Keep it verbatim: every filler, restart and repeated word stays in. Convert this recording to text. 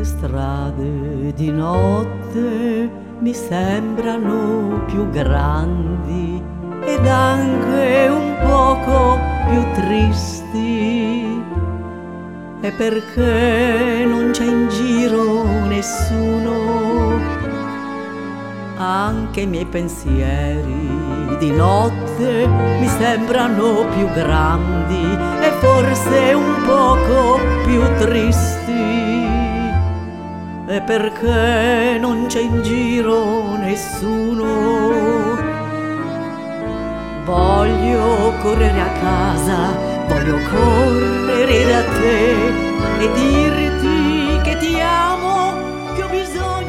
strade di notte mi sembrano più grandi ed anche un poco più tristi. E perché non c'è in giro nessuno, anche i miei pensieri di notte mi sembrano più grandi e forse un poco più tristi. E perché non c'è in giro nessuno, voglio correre a casa, voglio correre da te e dirti che ti amo, che ho bisogno